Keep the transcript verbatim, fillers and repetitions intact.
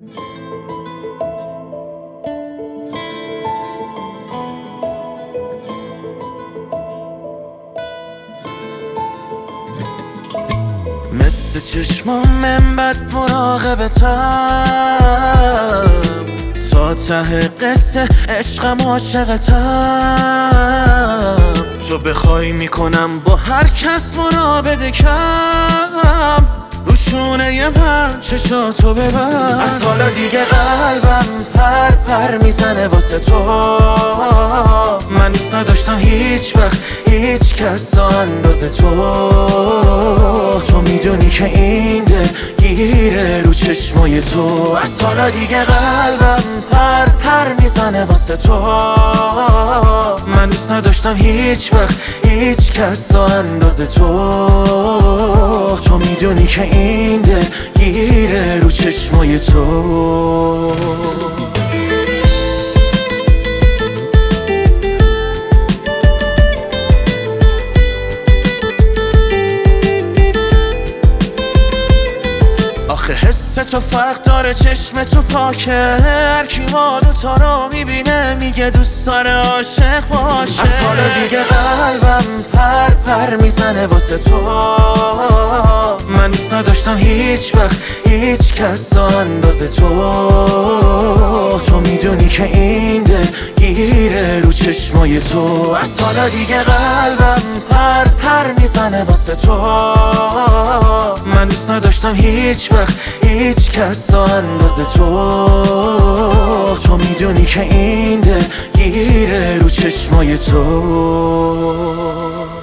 مثل چشمام من بد مراقبتم، تا ته قصه عشقم عاشقتم. تو بخوای میکنم با هر کس مرابطه کم، روشونه من چشاتو ببر. از حالا دیگه قلبم پر پر میزنه واسه تو. من دوست نداشتم هیچ وقت هیچ کس اندازه تو. تو میدونی که این دل گیره رو چشمای تو. از حالا دیگه قلبم پر پر میزنه واسه تو. من دوست نداشتم هیچ وقت هیچ کس اندازه تو. تو میدونی که این دل گیره رو چشمای تو. آخه حس تو فرق داره، چشم تو پاکه. هر کی ما دوتا رو میبینه میگه دوست داره عاشق باشه. از حالا دیگه قلبم پر پر میزنه واسه تو. من دوست نداشتم هیچ وقت هیچ کس اندازه تو. تو میدونی که این دل گیره رو چشمای تو. از حالا دیگه قلبم پر پر میزنه واسه تو. من دوست نداشتم هیچ وقت هیچ کس اندازه تو. تو میدونی که این دل گیره رو چشمای تو.